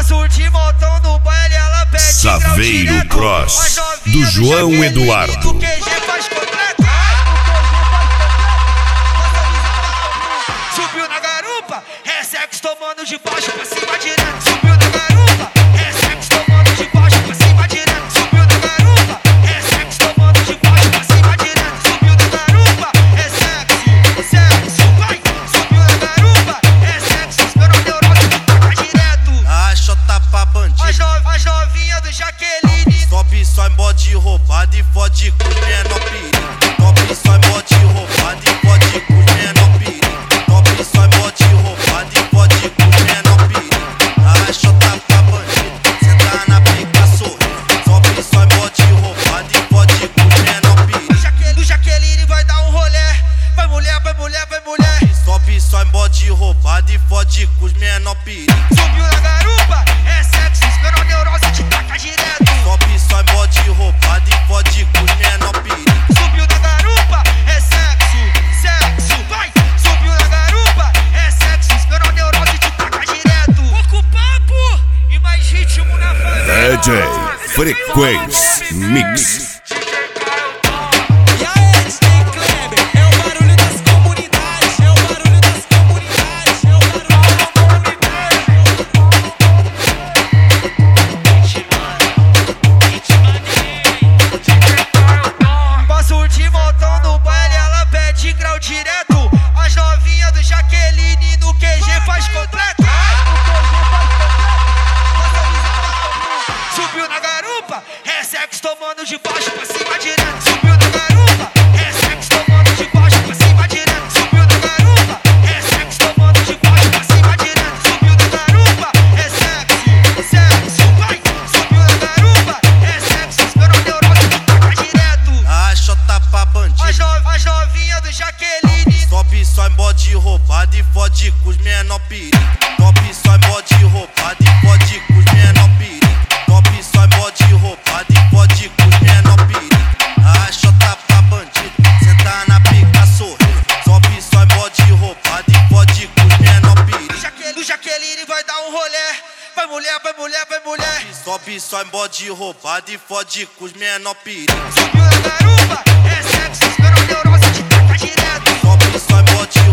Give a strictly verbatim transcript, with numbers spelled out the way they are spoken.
surtir montão no baile, ela pede Saveiro Cross, do João Eduardo. O Q G faz completo. Subiu na garupa, é sexo tomando de baixo pra cima direto. Subiu na garupa, é sexo tomando de baixo pra cima direto. Subiu na garupa, é sexo tomando de baixo pra cima direto. Subiu na garupa, é sexo, sexo, vai. Subiu na garupa, é sexo, esperou neurose que taca direto. A chota pra bandido. As, no, as novinhas do Jaqueline. Sobe só em bode roubado e fode com os menor perigo. Sobe só em bode roubado e fode com os menor perigo. Sobe só em bode roubado e fode com os menor perigo. A chota pra bandido, senta na pica sorrindo. Sobe só em bode roubado e fode com os menor perigo. Do Jaqueline vai dar um rolê. Vai mulher, vai mulher, vai mulher. Sobe só em bode roubado e fode com os menor perigo. Subiu na garupa, é sexo, esperou neurose te taca direto. Sobe só em bode roubado e fode com os menor perigo. Subiu na garupa, é sexo, sexo, vai. Subiu na garupa, é sexo, esperou neurose te taca direto. Pouco papo e mais ritmo na favela. D J Frequência Mix. E aí, D J Kleber, é o barulho das comunidades, é o barulho das comunidades, é o barulho da comunidade. Pra surtir montão no baile, ela pede grau direto. As novinhas do Jaqueline no Q G faz completo. Subiu na garupa, é sexo tomando de baixo pra cima direto. Subiu na garupa, é sexo tomando de baixo pra cima direto. Subiu na garupa, é sexo tomando de baixo pra cima direto. Subiu na garupa, é sexo, sexo, vai. Subiu na garupa, é sexo, esperou neurose que taca direto. A chota pra bandido. As, no, as novinhas do Jaqueline. Sobe só em bode roubado e fode com os menor perigo. Sobe só em bode roubado e fode com os menor perigo. Sobe só em bode roubado e fode com os menor perigo. A chota pra bandido, senta na pica sorrindo. Sobe só em bode roubado e fode com os menor perigo. Do Jaqueline vai dar um rolê. Vai mulher, vai mulher, vai mulher. Sobe só em bode roubado e fode com os menor perigo. Subiu na garupa, é sexo, esperou neurose te taca direto. Sobe só em bode